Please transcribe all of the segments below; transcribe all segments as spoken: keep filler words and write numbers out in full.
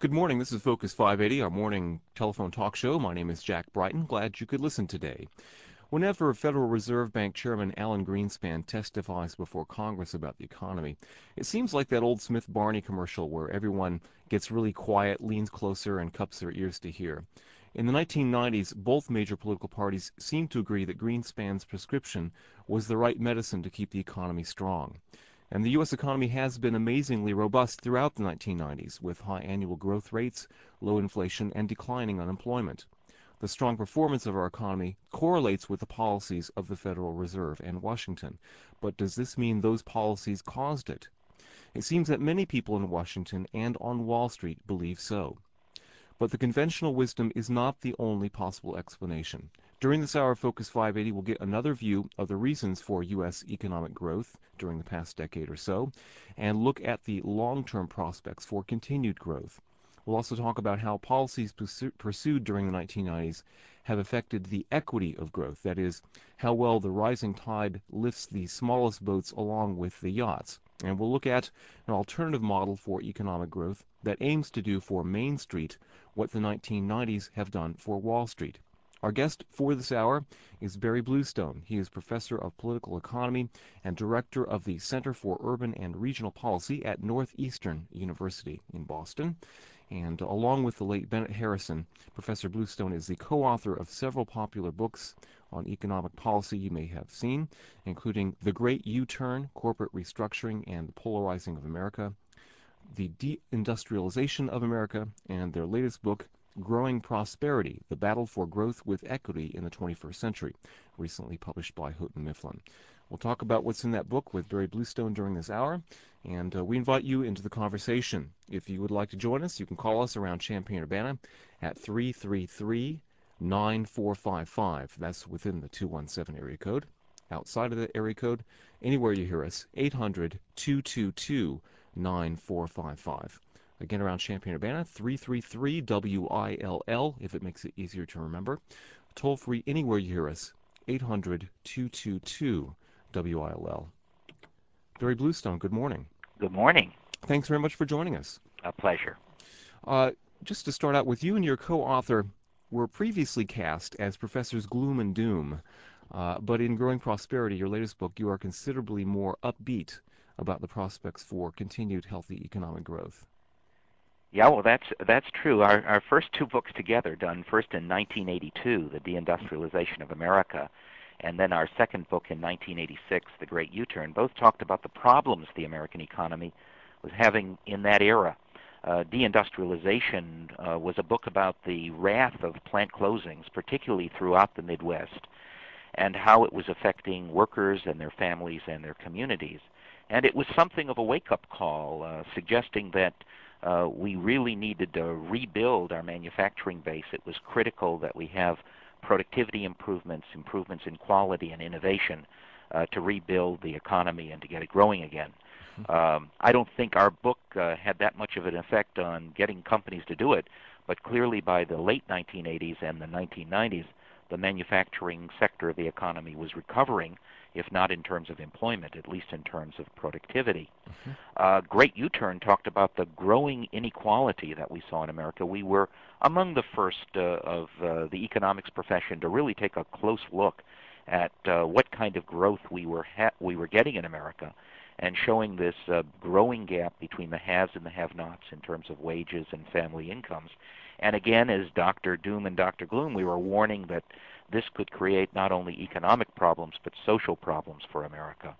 Good morning. This is Focus five eighty, our morning telephone talk show. My name is Jack Brighton. Glad you could listen today. Whenever Federal Reserve Bank Chairman Alan Greenspan testifies before Congress about the economy, it seems like that old Smith-Barney commercial where everyone gets really quiet, leans closer, and cups their ears to hear. In the nineteen nineties, both major political parties seemed to agree that Greenspan's prescription was the right medicine to keep the economy strong. And the U S economy has been amazingly robust throughout the nineteen nineties, with high annual growth rates, low inflation, and declining unemployment. The strong performance of our economy correlates with the policies of the Federal Reserve and Washington. But does this mean those policies caused it? It seems that many people in Washington and on Wall Street believe so. But the conventional wisdom is not the only possible explanation. During this hour of Focus five eighty, we'll get another view of the reasons for U S economic growth during the past decade or so, and look at the long-term prospects for continued growth. We'll also talk about how policies pursued during the nineteen nineties have affected the equity of growth, that is, how well the rising tide lifts the smallest boats along with the yachts. And we'll look at an alternative model for economic growth that aims to do for Main Street what the nineteen nineties have done for Wall Street. Our guest for this hour is Barry Bluestone. He is professor of political economy and director of the Center for Urban and Regional Policy at Northeastern University in Boston. And along with the late Bennett Harrison, Professor Bluestone is the co-author of several popular books on economic policy you may have seen, including The Great U-Turn, Corporate Restructuring and the Polarizing of America, The Deindustrialization of America, and their latest book, Growing Prosperity, The Battle for Growth with Equity in the twenty-first Century, recently published by Houghton Mifflin. We'll talk about what's in that book with Barry Bluestone during this hour, and uh, we invite you into the conversation. If you would like to join us, you can call us around Champaign-Urbana at three three three, nine four five five. That's within the two one seven area code. Outside of the area code, anywhere you hear us, eight hundred, two two two, nine four five five. Again, around Champaign-Urbana, three three three W I L L, if it makes it easier to remember. Toll free anywhere you hear us, eight hundred, two two two, W I L L. Barry Bluestone, good morning. Good morning. Thanks very much for joining us. A pleasure. Uh, just to start out with, you and your co-author were previously cast as Professors Gloom and Doom, uh, but in Growing Prosperity, your latest book, you are considerably more upbeat about the prospects for continued healthy economic growth. Yeah, well, that's that's true. Our our first two books together, done first in nineteen eighty-two, The Deindustrialization of America, and then our second book in nineteen eighty-six, The Great U-Turn, both talked about the problems the American economy was having in that era. Uh, Deindustrialization uh, was a book about the wrath of plant closings, particularly throughout the Midwest, and how it was affecting workers and their families and their communities. And it was something of a wake-up call, uh, suggesting that Uh, we really needed to rebuild our manufacturing base. It was critical that we have productivity improvements, improvements in quality and innovation uh, to rebuild the economy and to get it growing again. Um, I don't think our book uh, had that much of an effect on getting companies to do it, but clearly by the late nineteen eighties and the nineteen nineties, the manufacturing sector of the economy was recovering, if not in terms of employment, at least in terms of productivity. Mm-hmm. Uh, Great U-Turn talked about the growing inequality that we saw in America. We were among the first uh, of uh, the economics profession to really take a close look at uh, what kind of growth we were ha- we were getting in America, and showing this uh, growing gap between the haves and the have-nots in terms of wages and family incomes. And again, as Doctor Doom and Doctor Gloom, we were warning that this could create not only economic problems, but social problems for America.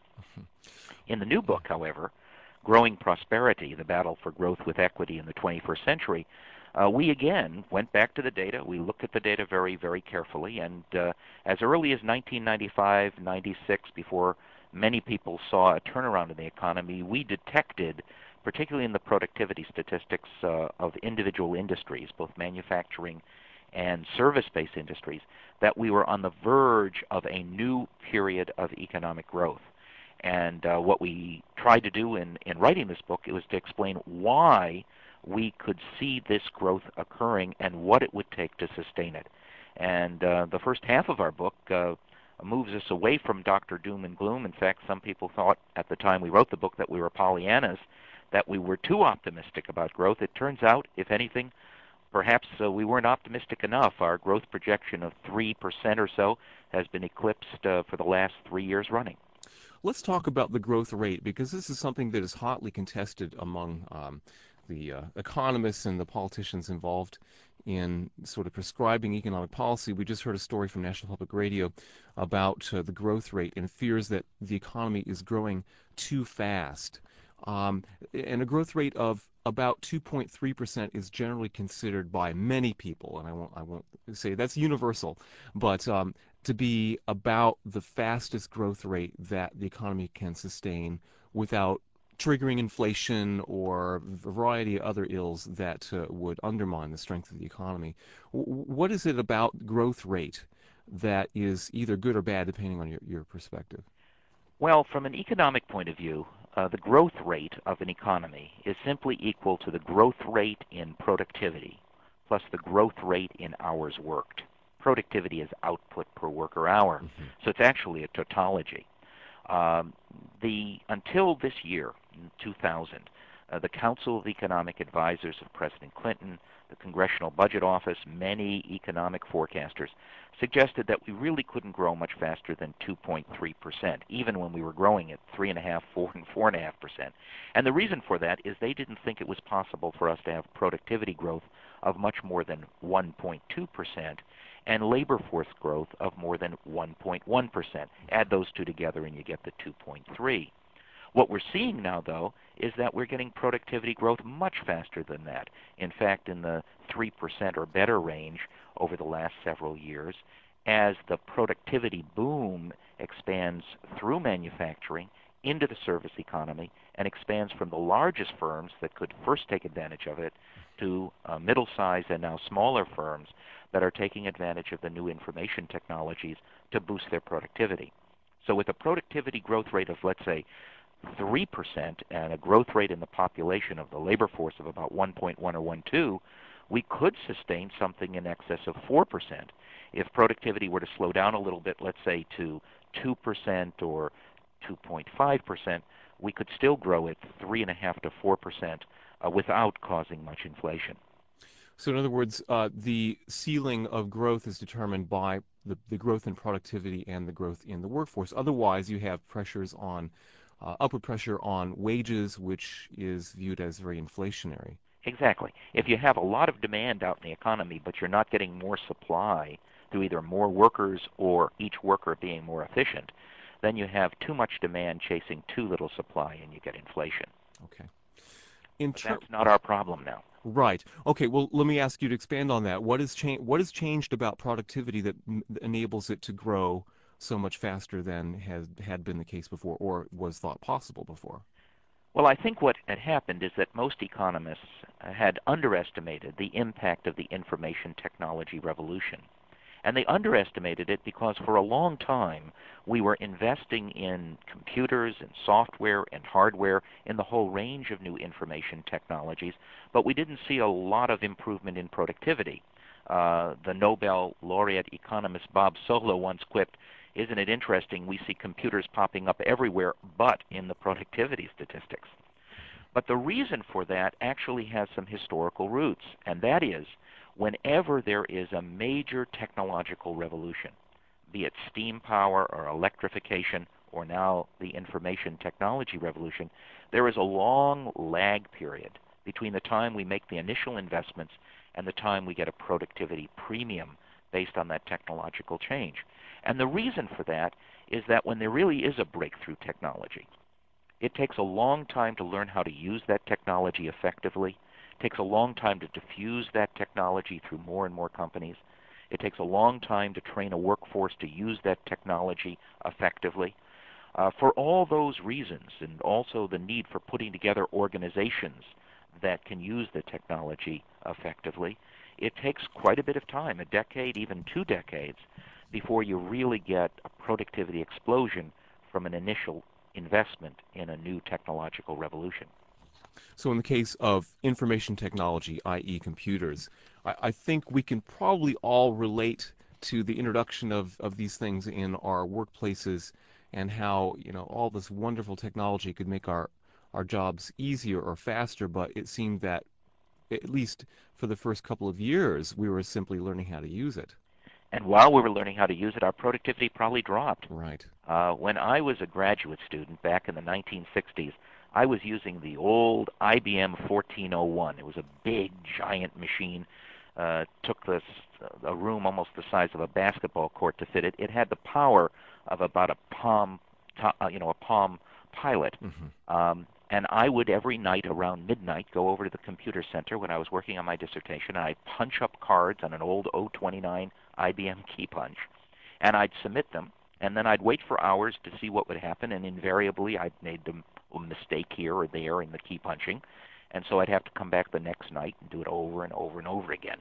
In the new book, however, Growing Prosperity, The Battle for Growth with Equity in the twenty-first Century, uh, we again went back to the data. We looked at the data very, very carefully, and uh, as early as nineteen ninety-five, ninety-six, before many people saw a turnaround in the economy, we detected, particularly in the productivity statistics uh, of individual industries, both manufacturing and service-based industries, that we were on the verge of a new period of economic growth. And uh, what we tried to do in, in writing this book, it was to explain why we could see this growth occurring and what it would take to sustain it. And uh, the first half of our book uh, moves us away from Doctor Doom and Gloom. In fact, some people thought at the time we wrote the book that we were Pollyannas, that we were too optimistic about growth. It turns out, if anything, perhaps uh, we weren't optimistic enough. Our growth projection of three percent or so has been eclipsed uh, for the last three years running. Let's talk about the growth rate, because this is something that is hotly contested among um, the uh, economists and the politicians involved in sort of prescribing economic policy. We just heard a story from National Public Radio about uh, the growth rate and fears that the economy is growing too fast. Um, and a growth rate of about two point three percent is generally considered by many people, and I won't, I won't say that's universal, but um, to be about the fastest growth rate that the economy can sustain without triggering inflation or a variety of other ills that uh, would undermine the strength of the economy. W- what is it about growth rate that is either good or bad, depending on your, your perspective? Well, from an economic point of view, uh, the growth rate of an economy is simply equal to the growth rate in productivity plus the growth rate in hours worked. Productivity is output per worker hour, Mm-hmm. so it's actually a tautology. Um, the until this year, two thousand, uh, the Council of Economic Advisors of President Clinton, the Congressional Budget Office, many economic forecasters suggested that we really couldn't grow much faster than two point three percent, even when we were growing at three and a half, four, and four and a half percent. And the reason for that is they didn't think it was possible for us to have productivity growth of much more than one point two percent and labor force growth of more than one point one percent. Add those two together and you get the two point three. What we're seeing now, though, is that we're getting productivity growth much faster than that. In fact, in the three percent or better range over the last several years, as the productivity boom expands through manufacturing into the service economy and expands from the largest firms that could first take advantage of it to uh, middle-sized and now smaller firms that are taking advantage of the new information technologies to boost their productivity. So with a productivity growth rate of, let's say, three percent and a growth rate in the population of the labor force of about one point one or one point two, we could sustain something in excess of four percent. If productivity were to slow down a little bit, let's say to two percent or two point five percent, we could still grow at three point five to four percent uh, without causing much inflation. So in other words, uh, the ceiling of growth is determined by the, the growth in productivity and the growth in the workforce. Otherwise, you have pressures on uh, upward pressure on wages, which is viewed as very inflationary. Exactly. If you have a lot of demand out in the economy, but you're not getting more supply through either more workers or each worker being more efficient, then you have too much demand chasing too little supply and you get inflation. Okay. In But ter- that's not our problem now. right. Okay. Well, let me ask you to expand on that. What is cha- What has changed about productivity that m- enables it to grow so much faster than has had been the case before, or was thought possible before? Well, I think what had happened is that most economists had underestimated the impact of the information technology revolution. And they underestimated it because for a long time we were investing in computers and software and hardware in the whole range of new information technologies, but we didn't see a lot of improvement in productivity. Uh, the Nobel laureate economist Bob Solow once quipped, "Isn't it interesting we see computers popping up everywhere but in the productivity statistics?" But the reason for that actually has some historical roots, and that is whenever there is a major technological revolution, be it steam power or electrification or now the information technology revolution, there is a long lag period between the time we make the initial investments and the time we get a productivity premium based on that technological change. And the reason for that is that when there really is a breakthrough technology, it takes a long time to learn how to use that technology effectively. It takes a long time to diffuse that technology through more and more companies. It takes a long time to train a workforce to use that technology effectively. Uh, for all those reasons, and also the need for putting together organizations that can use the technology effectively, it takes quite a bit of time, a decade, even two decades, before you really get a productivity explosion from an initial investment in a new technological revolution. So in the case of information technology, that is computers, I, I think we can probably all relate to the introduction of, of these things in our workplaces and how, you know, all this wonderful technology could make our our jobs easier or faster, but it seemed that at least for the first couple of years, we were simply learning how to use it. And while we were learning how to use it, our productivity probably dropped. Right. Uh, when I was a graduate student back in the nineteen sixties, I was using the old I B M fourteen oh one. It was a big, giant machine. Uh, took this a room almost the size of a basketball court to fit it. It had the power of about a Palm, uh, you know, a Palm Pilot. Mm-hmm. Um, and I would every night around midnight go over to the computer center when I was working on my dissertation, and I'd punch up cards on an old oh twenty-nine I B M key punch, and I'd submit them, and then I'd wait for hours to see what would happen, and invariably I'd made a mistake here or there in the key punching, and so I'd have to come back the next night and do it over and over and over again.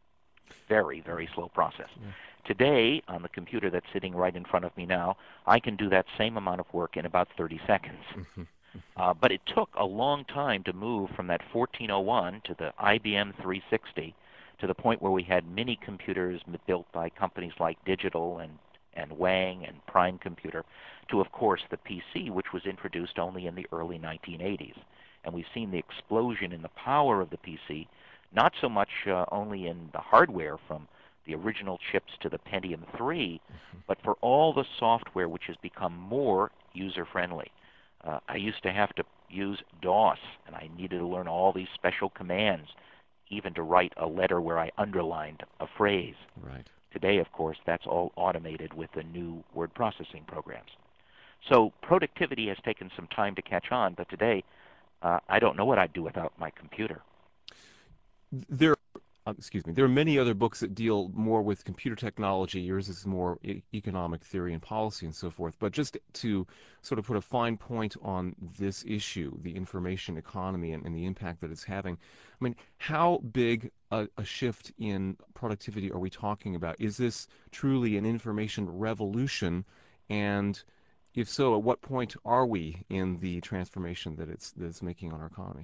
Very, very slow process. Yeah. Today, on the computer that's sitting right in front of me now, I can do that same amount of work in about thirty seconds. Mm-hmm. Uh, but it took a long time to move from that fourteen oh one to the I B M three sixty to the point where we had mini computers built by companies like Digital and, and Wang and Prime Computer to, of course, the P C, which was introduced only in the early nineteen eighties. And we've seen the explosion in the power of the P C, not so much uh, only in the hardware from the original chips to the Pentium three, Mm-hmm. but for all the software which has become more user-friendly. Uh, I used to have to use DOS, and I needed to learn all these special commands, even to write a letter where I underlined a phrase. Right. Today, of course, that's all automated with the new word processing programs. So productivity has taken some time to catch on, but today uh, I don't know what I'd do without my computer. There, uh, excuse me, there are many other books that deal more with computer technology. Yours is more e- economic theory and policy and so forth. But just to sort of put a fine point on this issue, the information economy and, and the impact that it's having, I mean, how big a, a shift in productivity are we talking about? Is this truly an information revolution? And if so, at what point are we in the transformation that it's that it's making on our economy?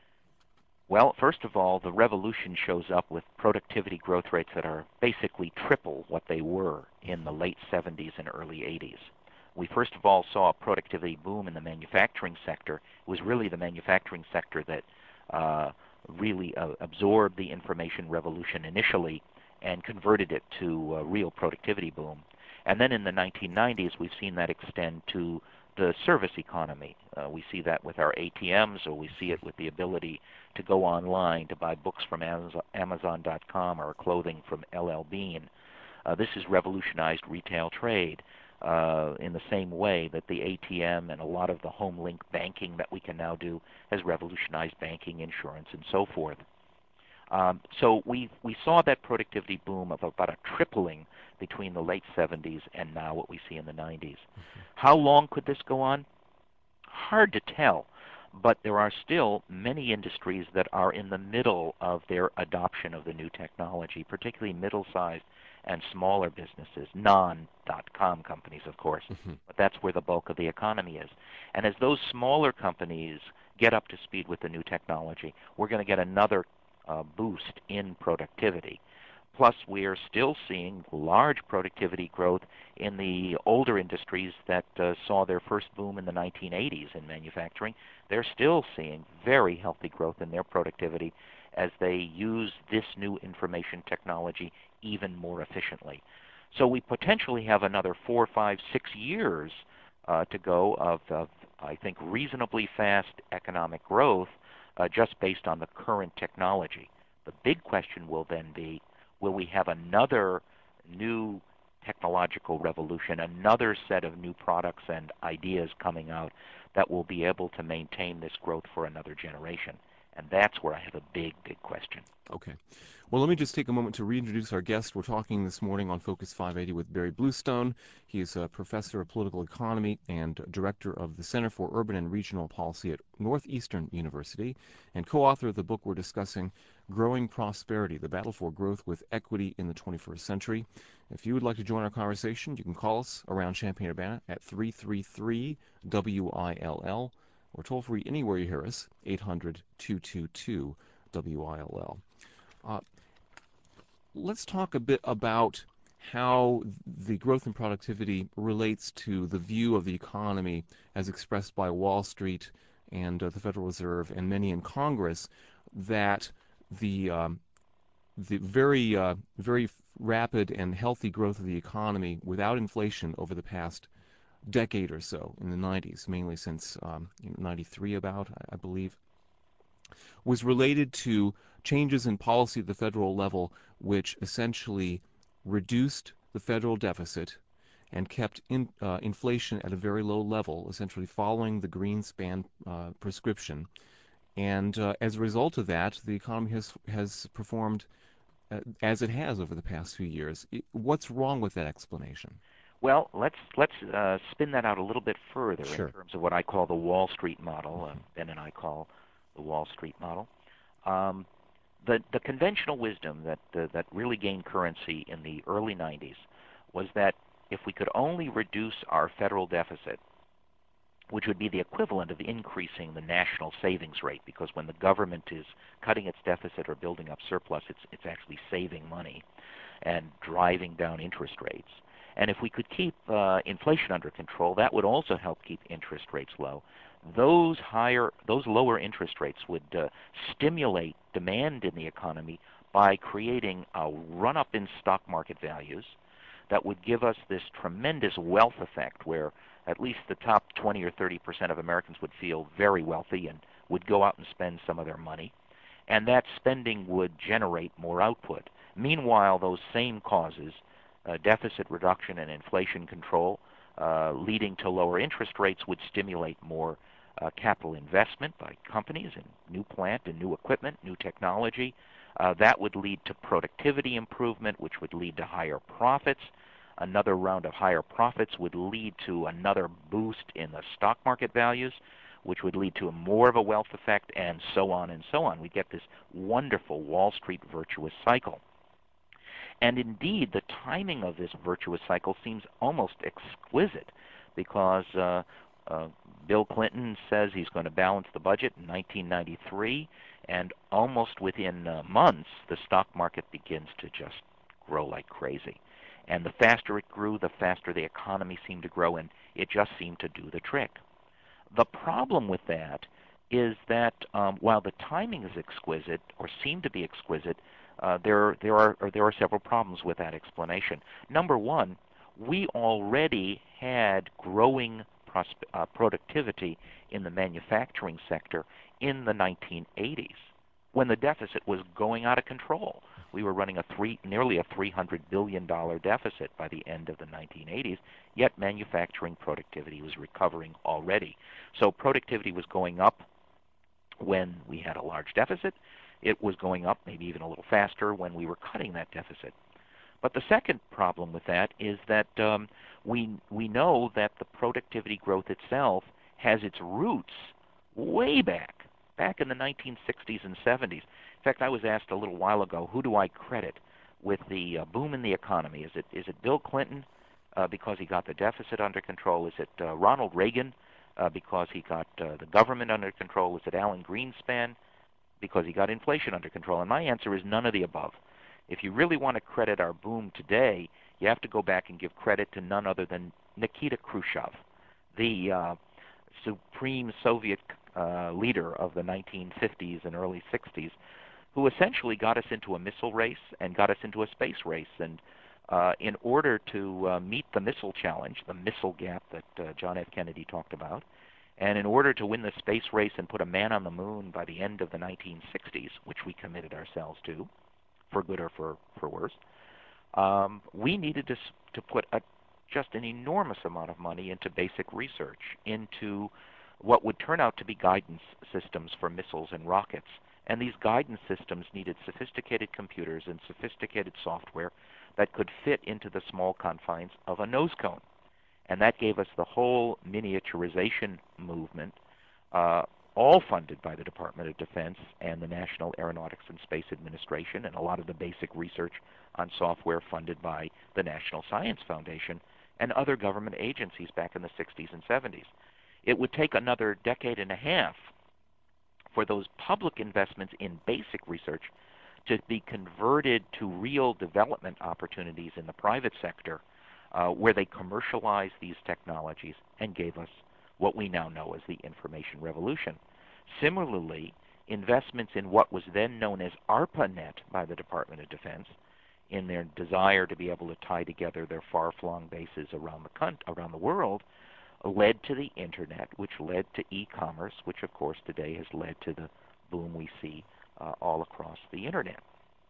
Well, first of all, the revolution shows up with productivity growth rates that are basically triple what they were in the late seventies and early eighties. We first of all saw a productivity boom in the manufacturing sector. It was really the manufacturing sector that uh, really uh, absorbed the information revolution initially and converted it to a real productivity boom. And then in the nineteen nineties, we've seen that extend to the service economy. Uh, we see that with our A T Ms, or we see it with the ability to go online to buy books from Amazon dot com or clothing from L L Bean. Uh, this has revolutionized retail trade uh, in the same way that the A T M and a lot of the home link banking that we can now do has revolutionized banking, insurance, and so forth. Um, so we we saw that productivity boom of about a tripling between the late seventies and now what we see in the nineties. Mm-hmm. How long could this go on? Hard to tell, but there are still many industries that are in the middle of their adoption of the new technology, particularly middle-sized and smaller businesses, non-dot-com companies, of course, Mm-hmm. but that's where the bulk of the economy is. And as those smaller companies get up to speed with the new technology, we're going to get another uh, boost in productivity. Plus, we are still seeing large productivity growth in the older industries that uh, saw their first boom in the nineteen eighties in manufacturing. They're still seeing very healthy growth in their productivity as they use this new information technology even more efficiently. So we potentially have another four, five, six years uh, to go of, of, I think, reasonably fast economic growth uh, just based on the current technology. The big question will then be, will we have another new technological revolution, another set of new products and ideas coming out that will be able to maintain this growth for another generation? And that's where I have a big, big question. Okay. Well, let me just take a moment to reintroduce our guest. We're talking this morning on Focus five eighty with Barry Bluestone. He is a professor of political economy and director of the Center for Urban and Regional Policy at Northeastern University, and co-author of the book we're discussing, Growing Prosperity, The Battle for Growth with Equity in the twenty-first Century. If you would like to join our conversation, you can call us around Champaign-Urbana at three three three W I L L, or toll free anywhere you hear us, eight hundred, two two two, W I L L. Uh, let's talk a bit about how the growth in productivity relates to the view of the economy as expressed by Wall Street and uh, the Federal Reserve and many in Congress that the um, the very uh, very rapid and healthy growth of the economy without inflation over the past decade or so in the nineties, mainly since um, you know, ninety-three about, I believe, was related to changes in policy at the federal level, which essentially reduced the federal deficit and kept in, uh, inflation at a very low level, essentially following the Greenspan uh, prescription. And uh, as a result of that, the economy has has performed uh, as it has over the past few years. What's wrong with that explanation? Well, let's let's uh, spin that out a little bit further in Sure. terms of what I call the Wall Street model. Uh, Ben and I call the Wall Street model. Um, the the conventional wisdom that uh, that really gained currency in the early nineties was that if we could only reduce our federal deficit, which would be the equivalent of increasing the national savings rate, because when the government is cutting its deficit or building up surplus, it's it's actually saving money and driving down interest rates. And if we could keep uh, inflation under control, that would also help keep interest rates low. Those higher, those lower interest rates would uh, stimulate demand in the economy by creating a run-up in stock market values that would give us this tremendous wealth effect where at least the top twenty or thirty percent of Americans would feel very wealthy and would go out and spend some of their money. And that spending would generate more output. Meanwhile, those same causes, uh, deficit reduction and inflation control, uh, leading to lower interest rates, would stimulate more uh, capital investment by companies in new plant and new equipment, new technology. Uh, that would lead to productivity improvement, which would lead to higher profits. Another round of higher profits would lead to another boost in the stock market values, which would lead to a more of a wealth effect, and so on and so on. We get this wonderful Wall Street virtuous cycle. And indeed, the timing of this virtuous cycle seems almost exquisite because uh, uh, Bill Clinton says he's going to balance the budget in nineteen ninety-three, and almost within uh, months, the stock market begins to just grow like crazy. And the faster it grew, the faster the economy seemed to grow, and it just seemed to do the trick. The problem with that is that um, while the timing is exquisite, or seemed to be exquisite, uh, there there are there are several problems with that explanation. Number one, we already had growing prospe- uh, productivity in the manufacturing sector in the nineteen eighties, when the deficit was going out of control. We were running a three, nearly a three hundred billion dollars deficit by the end of the nineteen eighties, yet manufacturing productivity was recovering already. So productivity was going up when we had a large deficit. It was going up maybe even a little faster when we were cutting that deficit. But the second problem with that is that um, we we know that the productivity growth itself has its roots way back, back in the nineteen sixties and seventies. In fact, I was asked a little while ago, who do I credit with the uh, boom in the economy? Is it is it Bill Clinton uh, because he got the deficit under control? Is it uh, Ronald Reagan uh, because he got uh, the government under control? Is it Alan Greenspan because he got inflation under control? And my answer is none of the above. If you really want to credit our boom today, you have to go back and give credit to none other than Nikita Khrushchev, the uh, supreme Soviet uh, leader of the nineteen fifties and early sixties, who essentially got us into a missile race and got us into a space race. And uh, in order to uh, meet the missile challenge, the missile gap that uh, John F. Kennedy talked about, and in order to win the space race and put a man on the moon by the end of the nineteen sixties, which we committed ourselves to, for good or for, for worse, um, we needed to, to put a, just an enormous amount of money into basic research, into what would turn out to be guidance systems for missiles and rockets. And these guidance systems needed sophisticated computers and sophisticated software that could fit into the small confines of a nose cone. And that gave us the whole miniaturization movement, uh, all funded by the Department of Defense and the National Aeronautics and Space Administration, and a lot of the basic research on software funded by the National Science Foundation and other government agencies back in the sixties and seventies. It would take another decade and a half for those public investments in basic research to be converted to real development opportunities in the private sector, uh, where they commercialized these technologies and gave us what we now know as the information revolution. Similarly, investments in what was then known as ARPANET by the Department of Defense, in their desire to be able to tie together their far-flung bases around the con- around the world, led to the internet, which led to e-commerce, which of course today has led to the boom we see uh, all across the internet.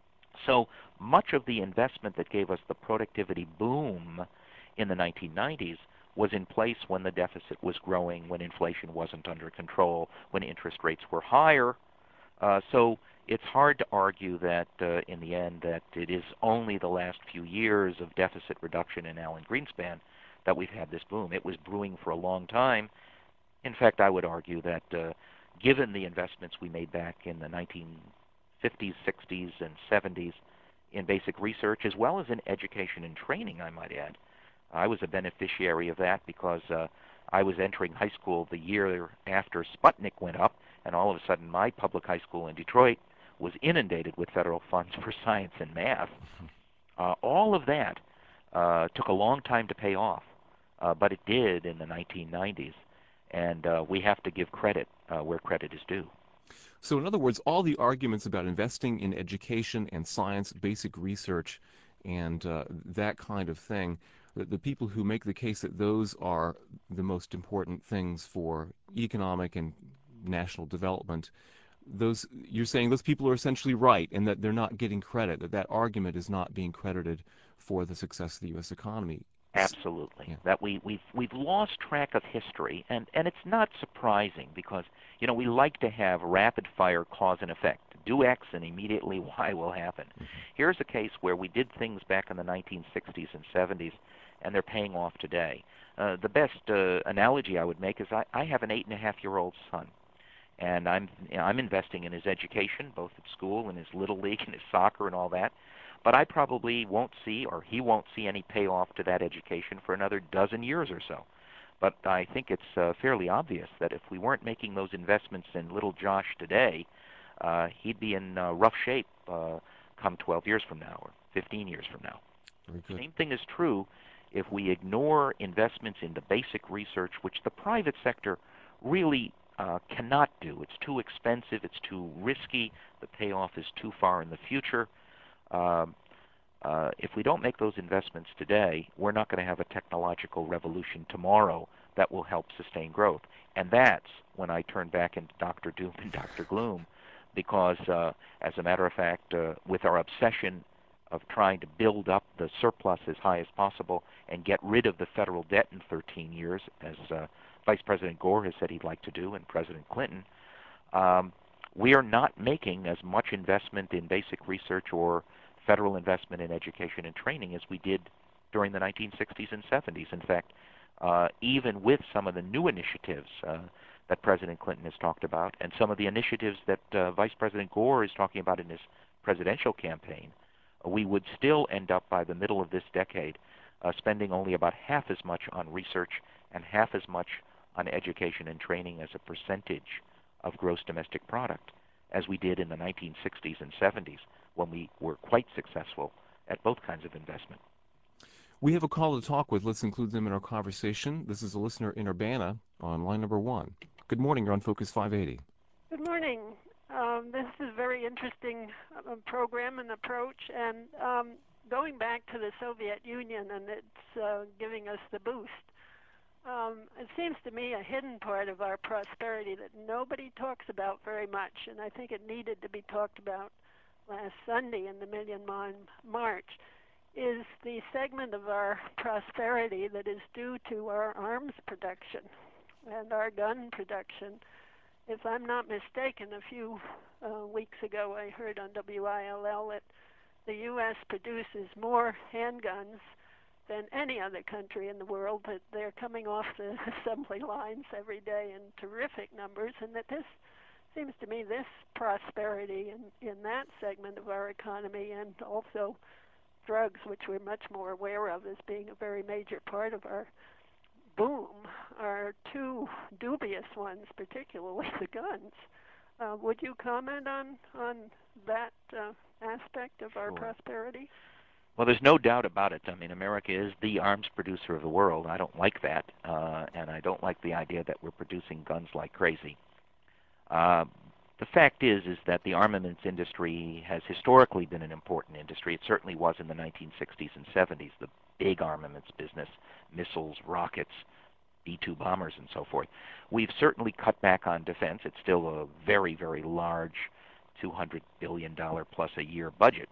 So much of the investment that gave us the productivity boom in the nineteen nineties was in place when the deficit was growing, when inflation wasn't under control, when interest rates were higher. Uh, so it's hard to argue that uh, in the end that it is only the last few years of deficit reduction in Alan Greenspan that we've had this boom. It was brewing for a long time. In fact, I would argue that uh, given the investments we made back in the nineteen fifties, sixties, and seventies in basic research, as well as in education and training, I might add, I was a beneficiary of that because uh, I was entering high school the year after Sputnik went up, and all of a sudden my public high school in Detroit was inundated with federal funds for science and math. Uh, all of that uh, took a long time to pay off, uh, but it did in the nineteen nineties, and uh, we have to give credit uh, where credit is due. So in other words, all the arguments about investing in education and science, basic research, and uh, that kind of thing, the, the people who make the case that those are the most important things for economic and national development, those you're saying those people are essentially right, and that they're not getting credit, that that argument is not being credited for the success of the U S economy. Absolutely. Yeah. That we, we've we've lost track of history, and, and it's not surprising because you know we like to have rapid fire cause and effect. Do X and immediately Y will happen. Mm-hmm. Here's a case where we did things back in the nineteen sixties and seventies, and they're paying off today. Uh, the best uh, analogy I would make is I, I have an eight and a half year old son, and I'm you know, I'm investing in his education, both at school and his little league and his soccer and all that. But I probably won't see, or he won't see, any payoff to that education for another dozen years or so. But I think it's uh, fairly obvious that if we weren't making those investments in little Josh today, uh, he'd be in uh, rough shape uh, come twelve years from now or fifteen years from now. Very good. Same thing is true if we ignore investments in the basic research, which the private sector really uh, cannot do. It's too expensive, it's too risky, the payoff is too far in the future. Um, uh, if we don't make those investments today, we're not going to have a technological revolution tomorrow that will help sustain growth. And that's when I turn back into Doctor Doom and Doctor Gloom, because uh, as a matter of fact, uh, with our obsession of trying to build up the surplus as high as possible and get rid of the federal debt in thirteen years, as uh, Vice President Gore has said he'd like to do, and President Clinton, um, we are not making as much investment in basic research or federal investment in education and training as we did during the nineteen sixties and seventies. In fact, uh, even with some of the new initiatives uh, that President Clinton has talked about and some of the initiatives that uh, Vice President Gore is talking about in his presidential campaign, we would still end up by the middle of this decade uh, spending only about half as much on research and half as much on education and training as a percentage of gross domestic product as we did in the nineteen sixties and seventies, when we were quite successful at both kinds of investment. We have a call to talk with. Let's include them in our conversation. This is a listener in Urbana on line number one. Good morning. You're on Focus five eighty. Good morning. Um, this is a very interesting uh, program and approach. And um, going back to the Soviet Union and it's uh, giving us the boost, um, it seems to me a hidden part of our prosperity that nobody talks about very much, and I think it needed to be talked about last Sunday in the Million Mile March, is the segment of our prosperity that is due to our arms production and our gun production. If I'm not mistaken, a few uh, weeks ago I heard on W I L L that the U S produces more handguns than any other country in the world, that they're coming off the assembly lines every day in terrific numbers, and that this seems to me this prosperity in, in that segment of our economy, and also drugs, which we're much more aware of as being a very major part of our boom, are two dubious ones, particularly the guns. Uh, would you comment on, on that uh, aspect of our Sure. prosperity? Well, there's no doubt about it. I mean, America is the arms producer of the world. I don't like that, uh, and I don't like the idea that we're producing guns like crazy. Uh, the fact is, is that the armaments industry has historically been an important industry. It certainly was in the nineteen sixties and seventies, the big armaments business, missiles, rockets, B two bombers, and so forth. We've certainly cut back on defense. It's still a very, very large two hundred billion dollars plus a year budget.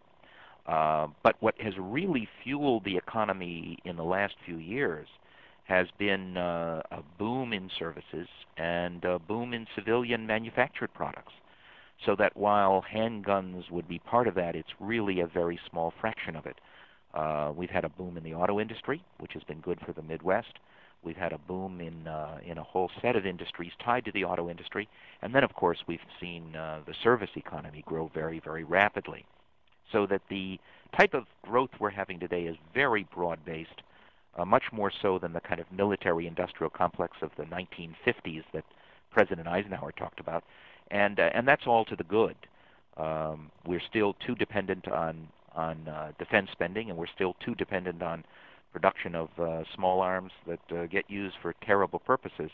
Uh, but what has really fueled the economy in the last few years has been uh, a boom in services and a boom in civilian manufactured products. So that while handguns would be part of that, it's really a very small fraction of it. Uh, we've had a boom in the auto industry, which has been good for the Midwest. We've had a boom in uh, in a whole set of industries tied to the auto industry. And then, of course, we've seen uh, the service economy grow very, very rapidly. So that the type of growth we're having today is very broad-based, uh, much more so than the kind of military-industrial complex of the nineteen fifties that President Eisenhower talked about, and uh, and that's all to the good. Um, we're still too dependent on on uh, defense spending, and we're still too dependent on production of uh, small arms that uh, get used for terrible purposes.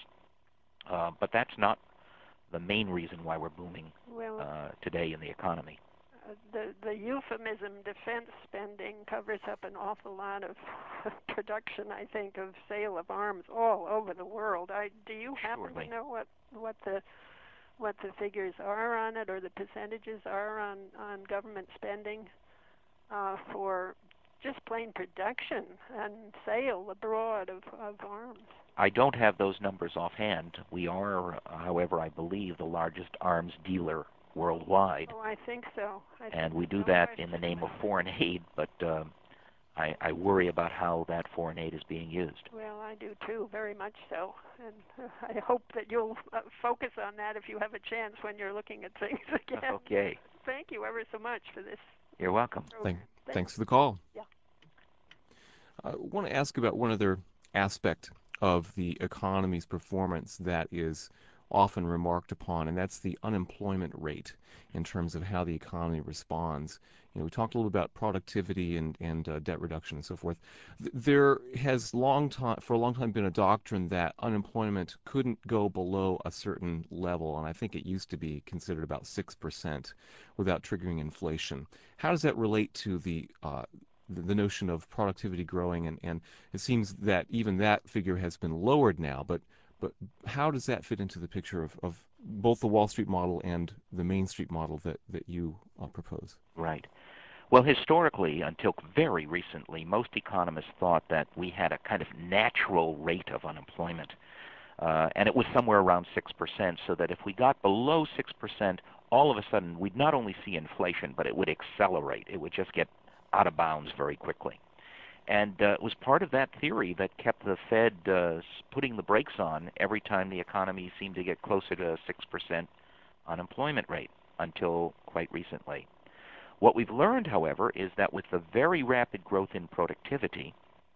Uh, but that's not the main reason why we're booming Well, uh, today in the economy. uh, the the euphemism defense spending covers up an awful lot of production, I think, of sale of arms all over the world. I do you happen Surely. to know what what the what the figures are on it, or the percentages are on on government spending uh, for just plain production and sale abroad of, of arms? I don't have those numbers offhand. We are, however, I believe, the largest arms dealer worldwide, Oh, I think so. I and think we do no that question in the name of about it. foreign aid, but um, I, I worry about how that foreign aid is being used. Well, I do too, very much so. And uh, I hope that you'll uh, focus on that if you have a chance when you're looking at things again. Okay. Thank you ever so much for this You're welcome. program. Thank, Thank thanks for the call. Yeah. I want to ask about one other aspect of the economy's performance that is often remarked upon, and that's the unemployment rate in terms of how the economy responds. You know, we talked a little about productivity and, and uh, debt reduction and so forth. Th- There has long time, for a long time been a doctrine that unemployment couldn't go below a certain level, and I think it used to be considered about six percent without triggering inflation. How does that relate to the uh, the the notion of productivity growing, and, and it seems that even that figure has been lowered now, but but how does that fit into the picture of, of both the Wall Street model and the Main Street model that, that you uh, propose? Right. Well, historically, until very recently, most economists thought that we had a kind of natural rate of unemployment, uh, and it was somewhere around six percent, so that if we got below six percent, all of a sudden we'd not only see inflation, but it would accelerate. It would just get out of bounds very quickly. And uh, it was part of that theory that kept the Fed uh, putting the brakes on every time the economy seemed to get closer to a six percent unemployment rate until quite recently. What we've learned, however, is that with the very rapid growth in productivity,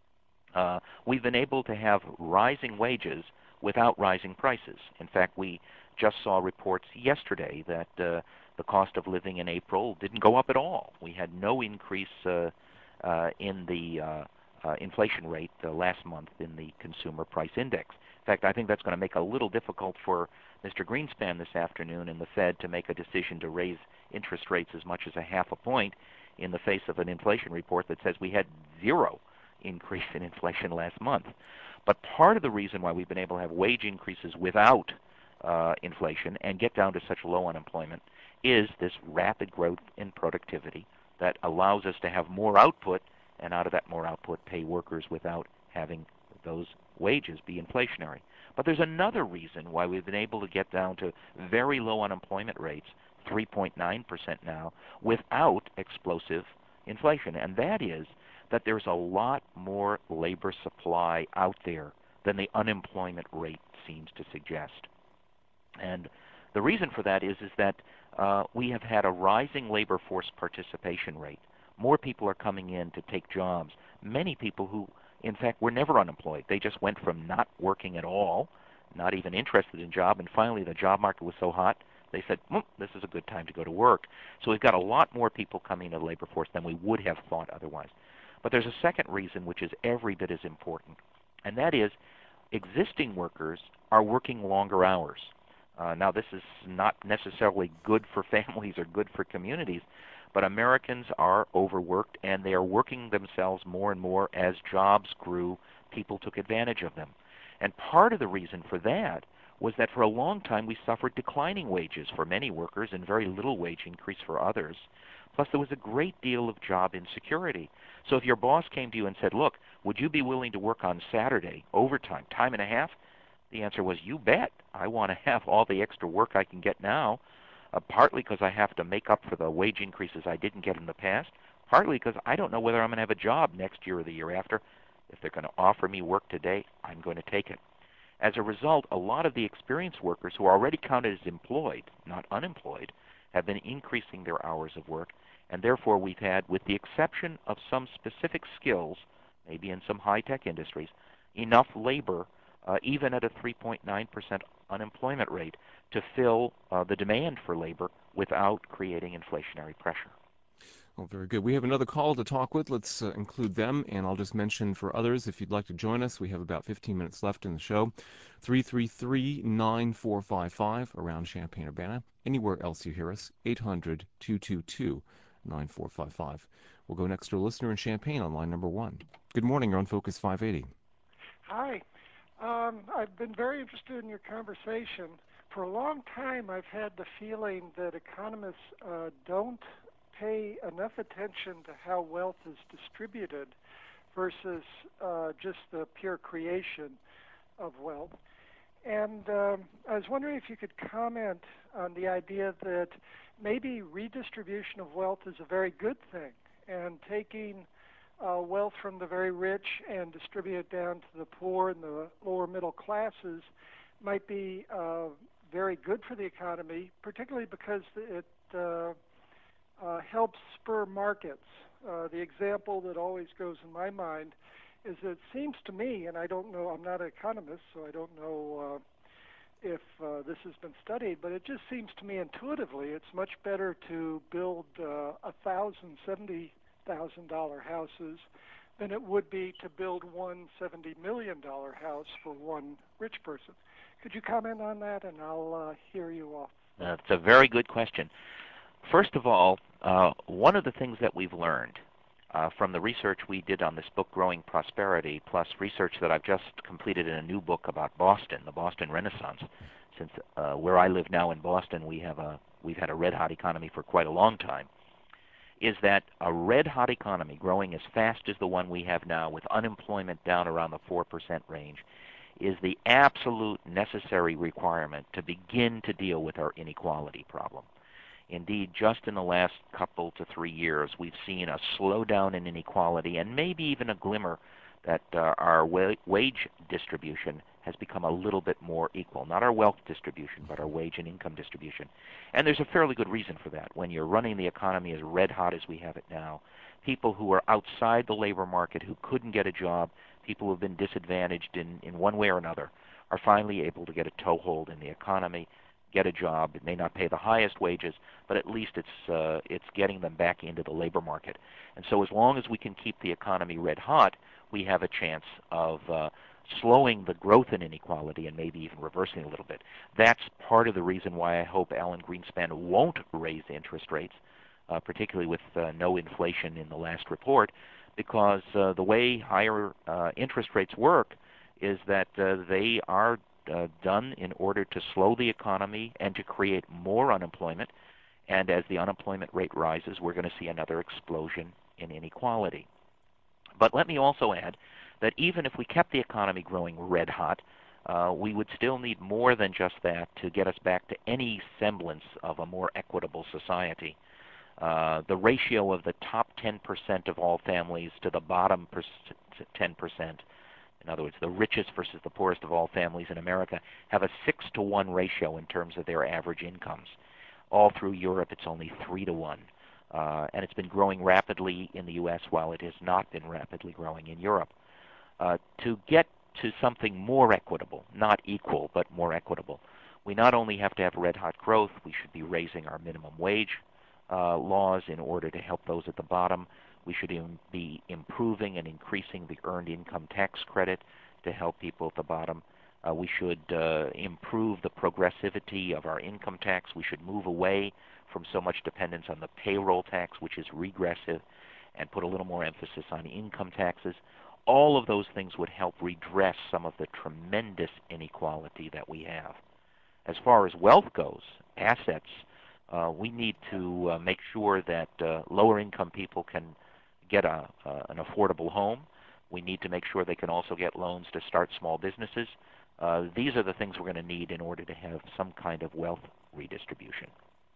uh, we've been able to have rising wages without rising prices. In fact, we just saw reports yesterday that uh, the cost of living in April didn't go up at all. We had no increase uh, uh, in the uh, uh, inflation rate uh, last month in the consumer price index. In fact, I think that's going to make it a little difficult for Mister Greenspan this afternoon and the Fed to make a decision to raise interest rates as much as a half a point in the face of an inflation report that says we had zero increase in inflation last month. But part of the reason why we've been able to have wage increases without uh, inflation and get down to such low unemployment is this rapid growth in productivity that allows us to have more output, and out of that more output pay workers without having those wages be inflationary. But there's another reason why we've been able to get down to very low unemployment rates, three point nine percent now, without explosive inflation, and that is that there's a lot more labor supply out there than the unemployment rate seems to suggest. And the reason for that is, is that uh, we have had a rising labor force participation rate. More people are coming in to take jobs. Many people who, in fact, were never unemployed. They just went from not working at all, not even interested in job, and finally the job market was so hot, they said, mm, this is a good time to go to work. So we've got a lot more people coming into the labor force than we would have thought otherwise. But there's a second reason which is every bit as important, and that is existing workers are working longer hours. Uh, now, this is not necessarily good for families or good for communities, but Americans are overworked, and they are working themselves more and more as jobs grew. People took advantage of them. And part of the reason for that was that for a long time we suffered declining wages for many workers and very little wage increase for others. Plus, there was a great deal of job insecurity. So if your boss came to you and said, look, would you be willing to work on Saturday, overtime, time and a half? The answer was, you bet. I want to have all the extra work I can get now, uh, partly because I have to make up for the wage increases I didn't get in the past, partly because I don't know whether I'm going to have a job next year or the year after. If they're going to offer me work today, I'm going to take it. As a result, a lot of the experienced workers who are already counted as employed, not unemployed, have been increasing their hours of work, and therefore we've had, with the exception of some specific skills, maybe in some high-tech industries, enough labor, uh, even at a three point nine percent unemployment rate, to fill uh, the demand for labor without creating inflationary pressure. Well, very good. We have another call to talk with. Let's uh, include them, and I'll just mention for others, if you'd like to join us, we have about fifteen minutes left in the show. three three three, nine four five five around Champaign-Urbana. Anywhere else you hear us, eight hundred, two two two, nine four five five. We'll go next to a listener in Champaign on line number one. Good morning. You're on Focus five eighty. Hi. Um, I've been very interested in your conversation. For a long time, I've had the feeling that economists uh, don't pay enough attention to how wealth is distributed versus uh, just the pure creation of wealth. And um, I was wondering if you could comment on the idea that maybe redistribution of wealth is a very good thing, and taking uh, wealth from the very rich and distribute it down to the poor and the lower middle classes might be uh, very good for the economy, particularly because it uh, uh, helps spur markets. Uh, the example that always goes in my mind is that it seems to me, and I don't know, I'm not an economist, so I don't know uh, if uh, this has been studied, but it just seems to me intuitively it's much better to build uh, a thousand seventy thousand dollar houses than it would be to build one seventy million dollar house for one rich person. Could you comment on that, and I'll uh, hear you off. That's a very good question. First of all, uh, one of the things that we've learned uh, from the research we did on this book, Growing Prosperity, plus research that I've just completed in a new book about Boston, the Boston Renaissance, since uh, where I live now in Boston, we have a we've had a red-hot economy for quite a long time, is that a red-hot economy growing as fast as the one we have now, with unemployment down around the four percent range, is the absolute necessary requirement to begin to deal with our inequality problem. Indeed, just in the last couple to three years, we've seen a slowdown in inequality and maybe even a glimmer that uh, our wa- wage distribution has become a little bit more equal. Not our wealth distribution, but our wage and income distribution. And there's a fairly good reason for that. When you're running the economy as red hot as we have it now, people who are outside the labor market, who couldn't get a job, people who have been disadvantaged in, in one way or another, are finally able to get a toehold in the economy, get a job. It may not pay the highest wages, but at least it's uh, it's getting them back into the labor market. And so as long as we can keep the economy red hot, we have a chance of uh, slowing the growth in inequality and maybe even reversing a little bit. That's part of the reason why I hope Alan Greenspan won't raise interest rates, uh, particularly with uh, no inflation in the last report, because uh, the way higher uh, interest rates work is that uh, they are Uh, done in order to slow the economy and to create more unemployment. And as the unemployment rate rises, we're going to see another explosion in inequality. But let me also add that even if we kept the economy growing red hot, uh, we would still need more than just that to get us back to any semblance of a more equitable society. Uh, the ratio of the top ten percent of all families to the bottom ten percent, in other words, the richest versus the poorest of all families in America, have a six to one ratio in terms of their average incomes. All through Europe, it's only three to one. Uh, and it's been growing rapidly in the U S while it has not been rapidly growing in Europe. Uh, to get to something more equitable, not equal, but more equitable, we not only have to have red-hot growth, we should be raising our minimum wage uh, laws in order to help those at the bottom. We should im- be improving and increasing the earned income tax credit to help people at the bottom. Uh, we should uh, improve the progressivity of our income tax. We should move away from so much dependence on the payroll tax, which is regressive, and put a little more emphasis on income taxes. All of those things would help redress some of the tremendous inequality that we have. As far as wealth goes, assets, uh, we need to uh, make sure that uh, lower income people can get a, uh, an affordable home. We need to make sure they can also get loans to start small businesses. Uh, these are the things we're going to need in order to have some kind of wealth redistribution.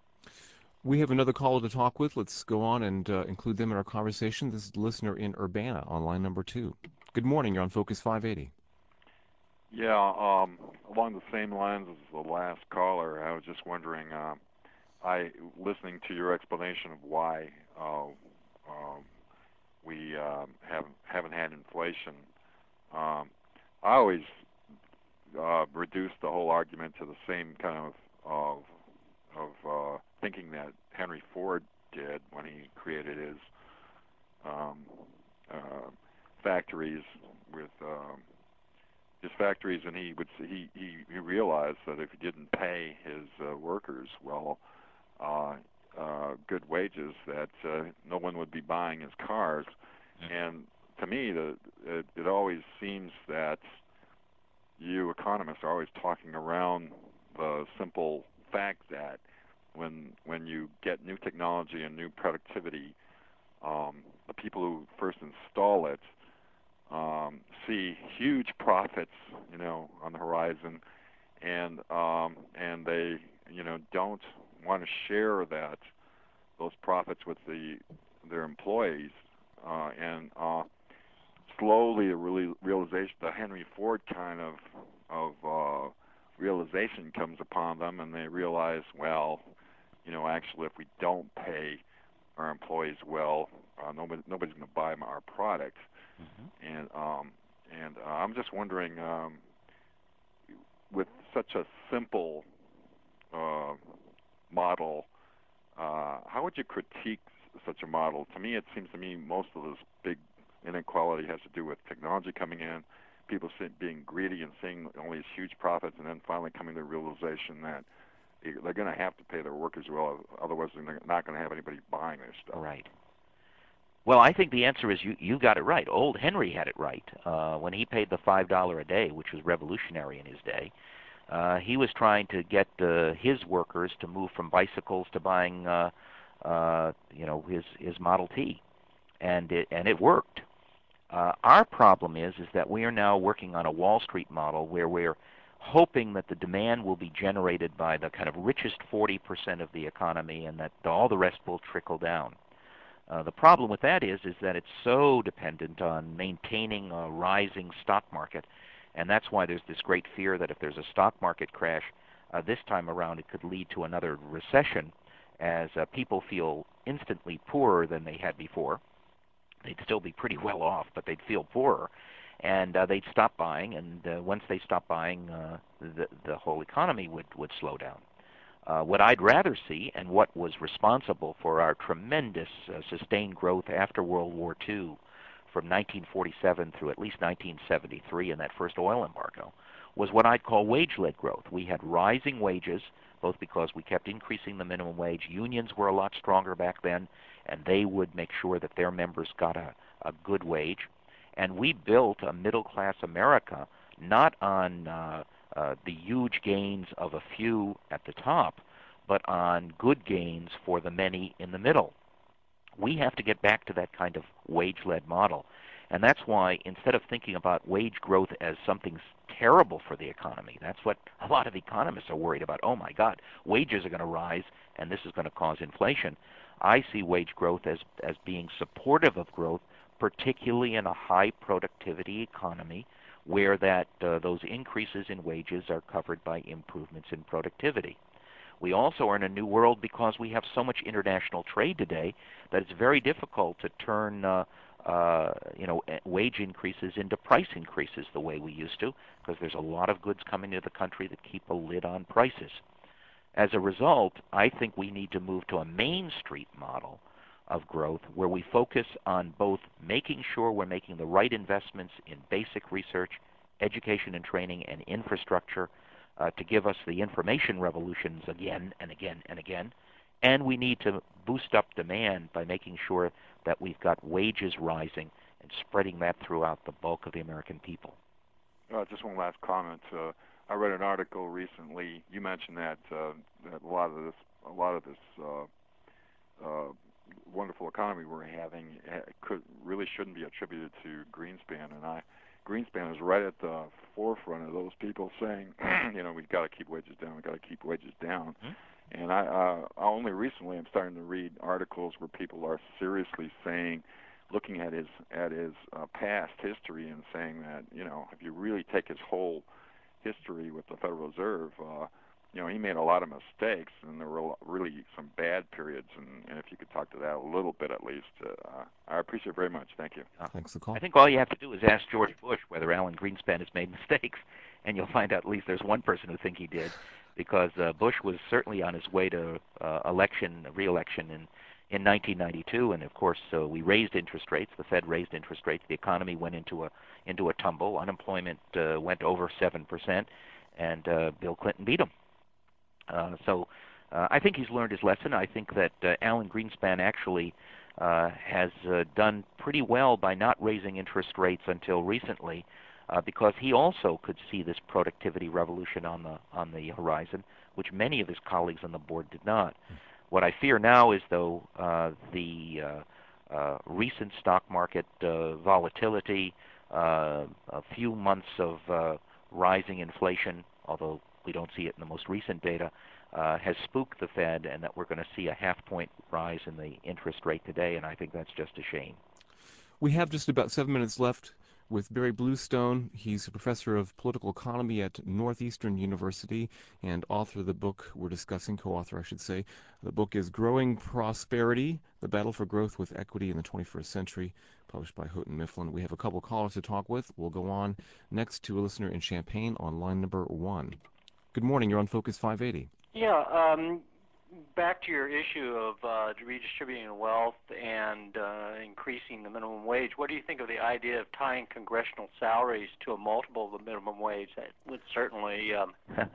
We have another caller to talk with. Let's go on and uh, include them in our conversation. This is the listener in Urbana on line number two. Good morning. You're on Focus five eighty. Yeah, um, along the same lines as the last caller, I was just wondering, uh, I listening to your explanation of why uh, um, we uh, haven't haven't had inflation. Um, I always uh, reduce the whole argument to the same kind of of, of uh, thinking that Henry Ford did when he created his um, uh, factories with um, his factories, and he would he, he he realized that if he didn't pay his uh, workers well, uh, uh, good wages, that uh, no one would be buying his cars. And to me, the, it, it always seems that you economists are always talking around the simple fact that when when you get new technology and new productivity, um, the people who first install it um, see huge profits, you know, on the horizon, and um, and they, you know, don't want to share that those profits with the their employees, uh, and uh, slowly the really realization, the Henry Ford kind of of uh, realization comes upon them, and they realize, well, you know, actually, if we don't pay our employees well, uh, nobody nobody's going to buy our product. Mm-hmm. And um, and uh, I'm just wondering, um, with such a simple uh, model, uh, how would you critique such a model? To me, it seems to me most of this big inequality has to do with technology coming in, people being greedy and seeing all these huge profits, and then finally coming to the realization that they're going to have to pay their workers well, otherwise they're not going to have anybody buying their stuff. Right. Well, I think the answer is you, you got it right. Old Henry had it right. Uh, when he paid the five dollars a day, which was revolutionary in his day, uh, he was trying to get uh, his workers to move from bicycles to buying, uh, uh, you know, his, his Model T. And it, and it worked. Uh, our problem is, is that we are now working on a Wall Street model where we're hoping that the demand will be generated by the kind of richest forty percent of the economy and that all the rest will trickle down. Uh, the problem with that is, is that it's so dependent on maintaining a rising stock market, and that's why there's this great fear that if there's a stock market crash uh, this time around, it could lead to another recession, as uh, people feel instantly poorer than they had before. They'd still be pretty well off, but they'd feel poorer, and uh, they'd stop buying, and uh, once they stop buying, uh, the, the whole economy would, would slow down. Uh, what I'd rather see, and what was responsible for our tremendous uh, sustained growth after World War Two, from nineteen forty-seven through at least nineteen seventy-three and that first oil embargo, was what I'd call wage-led growth. We had rising wages, both because we kept increasing the minimum wage. Unions were a lot stronger back then, and they would make sure that their members got a, a good wage. And we built a middle-class America not on uh, uh, the huge gains of a few at the top, but on good gains for the many in the middle. We have to get back to that kind of wage-led model. And that's why instead of thinking about wage growth as something terrible for the economy, that's what a lot of economists are worried about. Oh, my God, wages are going to rise, and this is going to cause inflation. I see wage growth as, as being supportive of growth, particularly in a high productivity economy where that uh, those increases in wages are covered by improvements in productivity. We also are in a new world because we have so much international trade today that it's very difficult to turn uh, uh, you know, wage increases into price increases the way we used to, because there's a lot of goods coming into the country that keep a lid on prices. As a result, I think we need to move to a Main Street model of growth, where we focus on both making sure we're making the right investments in basic research, education and training, and infrastructure uh, to give us the information revolutions again and again and again. And we need to boost up demand by making sure that we've got wages rising and spreading that throughout the bulk of the American people. Uh, just one last comment. Uh, I read an article recently. You mentioned that, uh, that a lot of this, a lot of this uh, uh, wonderful economy we're having could really shouldn't be attributed to Greenspan, and I, Greenspan is right at the forefront of those people saying, you know, we've got to keep wages down. We've got to keep wages down. Mm-hmm. And I, uh, only recently I'm starting to read articles where people are seriously saying, looking at his at his uh, past history and saying that, you know, if you really take his whole history with the Federal Reserve, uh, you know, he made a lot of mistakes, and there were really some bad periods. And, and if you could talk to that a little bit at least, uh, I appreciate it very much. Thank you. Uh, Thanks for the call. I think all you have to do is ask George Bush whether Alan Greenspan has made mistakes, and you'll find out at least there's one person who think he did, because uh, Bush was certainly on his way to uh, election, re-election in, in nineteen ninety-two, and of course uh, we raised interest rates. The Fed raised interest rates. The economy went into a into a tumble. Unemployment uh, went over seven percent, and uh, Bill Clinton beat him. Uh, so uh, I think he's learned his lesson. I think that uh, Alan Greenspan actually uh, has uh, done pretty well by not raising interest rates until recently, uh, because he also could see this productivity revolution on the on the horizon, which many of his colleagues on the board did not. Mm. What I fear now is, though, uh, the uh, uh, recent stock market uh, volatility, uh, a few months of uh, rising inflation, although we don't see it in the most recent data, uh, has spooked the Fed, and that we're going to see a half-point rise in the interest rate today, and I think that's just a shame. We have just about seven minutes left with Barry Bluestone. He's a professor of political economy at Northeastern University and author of the book we're discussing, co-author, I should say. The book is Growing Prosperity, The Battle for Growth with Equity in the twenty-first Century, published by Houghton Mifflin. We have a couple callers to talk with. We'll go on next to a listener in Champaign on line number one. Good morning. You're on Focus five eighty. Yeah, um, back to your issue of uh, redistributing wealth and uh, increasing the minimum wage. What do you think of the idea of tying congressional salaries to a multiple of the minimum wage? That would certainly um,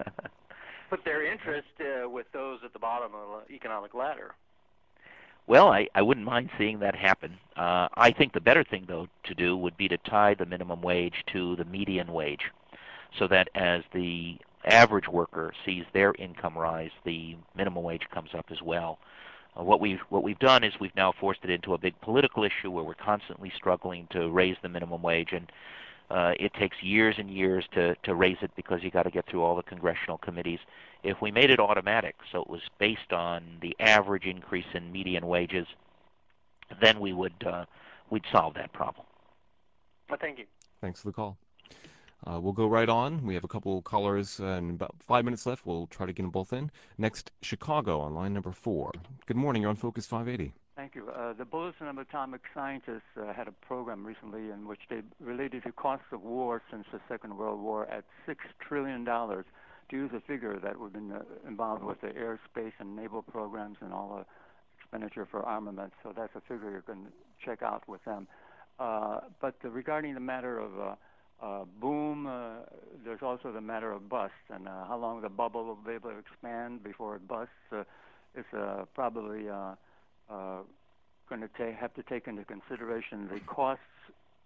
put their interest uh, with those at the bottom of the economic ladder. Well, I, I wouldn't mind seeing that happen. Uh, I think the better thing, though, to do would be to tie the minimum wage to the median wage, so that as the average worker sees their income rise, the minimum wage comes up as well. Uh, what we've what we've done is we've now forced it into a big political issue where we're constantly struggling to raise the minimum wage, and uh, it takes years and years to, to raise it because you got to get through all the congressional committees. If we made it automatic, so it was based on the average increase in median wages, then we would uh, we'd solve that problem. Well, thank you. Thanks for the call. Uh, we'll go right on. We have a couple callers uh, and about five minutes left. We'll try to get them both in. Next, Chicago on line number four. Good morning. You're on Focus five eighty. Thank you. Uh, the Bulletin of Atomic Scientists uh, had a program recently in which they related the costs of war since the Second World War at six trillion dollars. To use a figure that would have been uh, involved with the airspace and naval programs and all the expenditure for armaments. So that's a figure you can check out with them. Uh, but uh, regarding the matter of uh, Uh, boom, uh, there's also the matter of bust, and uh, how long the bubble will be able to expand before it busts. Uh, it's uh, probably uh, uh, going to ta- have to take into consideration the costs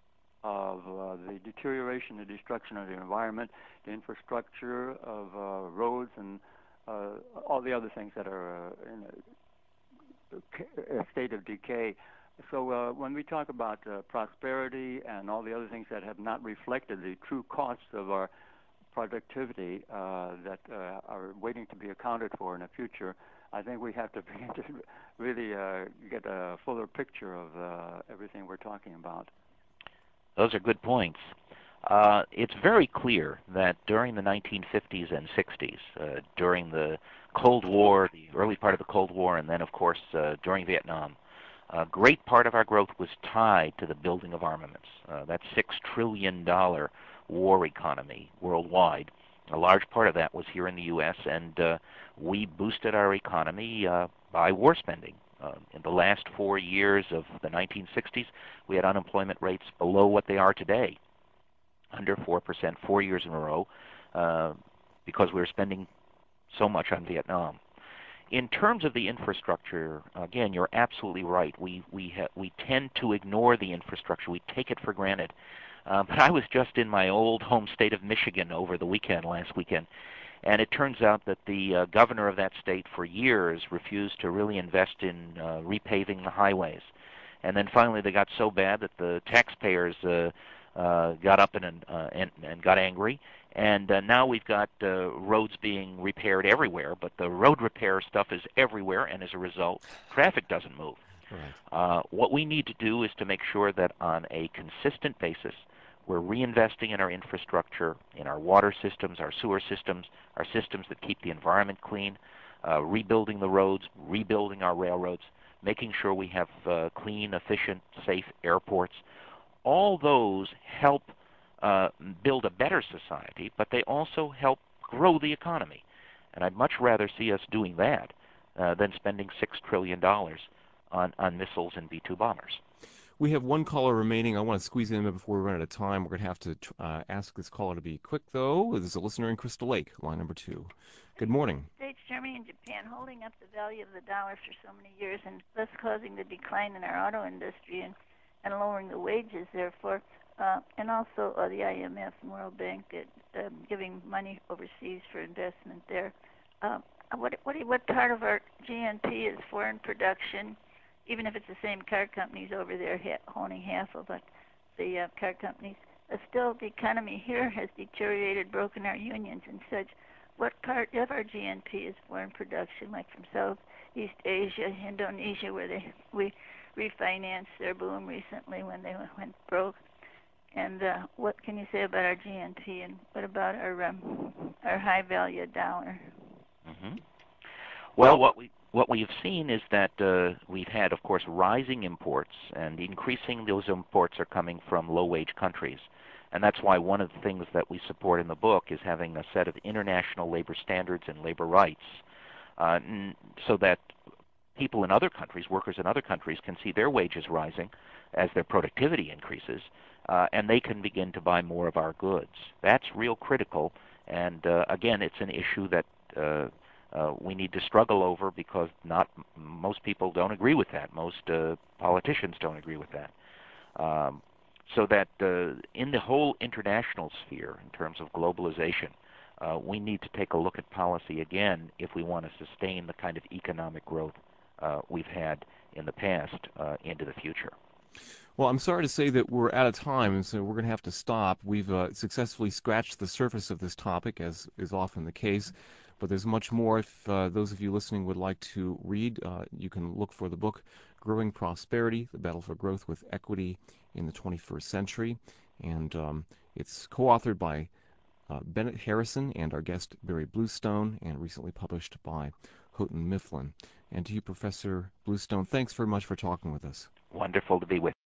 of uh, the deterioration, the destruction of the environment, the infrastructure of uh, roads, and uh, all the other things that are uh, in a, a state of decay. So uh, when we talk about uh, prosperity and all the other things that have not reflected the true costs of our productivity uh, that uh, are waiting to be accounted for in the future, I think we have to begin to really uh, get a fuller picture of uh, everything we're talking about. Those are good points. Uh, it's very clear that during the nineteen fifties and sixties, uh, during the Cold War, the early part of the Cold War, and then, of course, uh, during Vietnam, a great part of our growth was tied to the building of armaments. Uh, that six trillion dollars war economy worldwide, a large part of that was here in the U S, and uh, we boosted our economy uh, by war spending. Uh, in the last four years of the nineteen sixties, we had unemployment rates below what they are today, under four percent, four years in a row, uh, because we were spending so much on Vietnam. In terms of the infrastructure, again, you're absolutely right. We we ha- we tend to ignore the infrastructure. We take it for granted. Uh, but I was just in my old home state of Michigan over the weekend, last weekend, and it turns out that the uh, governor of that state for years refused to really invest in uh, repaving the highways. And then finally they got so bad that the taxpayers uh, uh, got up and, uh, and, and got angry. And uh, now we've got uh, roads being repaired everywhere, but the road repair stuff is everywhere, and as a result, traffic doesn't move. Right. Uh, what we need to do is to make sure that on a consistent basis, we're reinvesting in our infrastructure, in our water systems, our sewer systems, our systems that keep the environment clean, uh, rebuilding the roads, rebuilding our railroads, making sure we have uh, clean, efficient, safe airports. All those help uh, build a better society, but they also help grow the economy. And I'd much rather see us doing that uh, than spending six trillion dollars on, on missiles and B two bombers. We have one caller remaining. I want to squeeze in before we run out of time. We're going to have to uh, ask this caller to be quick, though. There's a listener in Crystal Lake, line number two. Good morning. States, Germany, and Japan holding up the value of the dollar for so many years and thus causing the decline in our auto industry and, and lowering the wages, therefore, uh, and also uh, the I M F and World Bank uh, um, giving money overseas for investment there. Uh, what, what, what part of our G N P is foreign production? Even if it's the same car companies over there ha- owning half of it, the uh, car companies, uh, still the economy here has deteriorated, broken our unions and such. What part of our G N P is foreign production, like from Southeast Asia, Indonesia, where they we refinanced their boom recently when they went broke? And uh, what can you say about our G N P, and what about our um, our high value dollar? Mm-hmm. Well, what we what we've seen is that uh, we've had, of course, rising imports, and increasing those imports are coming from low-wage countries. And that's why one of the things that we support in the book is having a set of international labor standards and labor rights, uh, so that people in other countries, workers in other countries, can see their wages rising as their productivity increases, uh, and they can begin to buy more of our goods. That's real critical, and uh, again, it's an issue that uh, uh, we need to struggle over, because not most people don't agree with that. Most uh, politicians don't agree with that. Um, so that uh, in the whole international sphere, in terms of globalization, uh, we need to take a look at policy again if we want to sustain the kind of economic growth uh, we've had in the past uh, into the future. Well, I'm sorry to say that we're out of time, so we're going to have to stop. We've uh, successfully scratched the surface of this topic, as is often the case, but there's much more. If uh, those of you listening would like to read, uh, you can look for the book, Growing Prosperity, The Battle for Growth with Equity in the twenty-first Century, and um, it's co-authored by uh, Bennett Harrison and our guest Barry Bluestone, and recently published by Houghton Mifflin. And to you, Professor Bluestone, thanks very much for talking with us. Wonderful to be with you.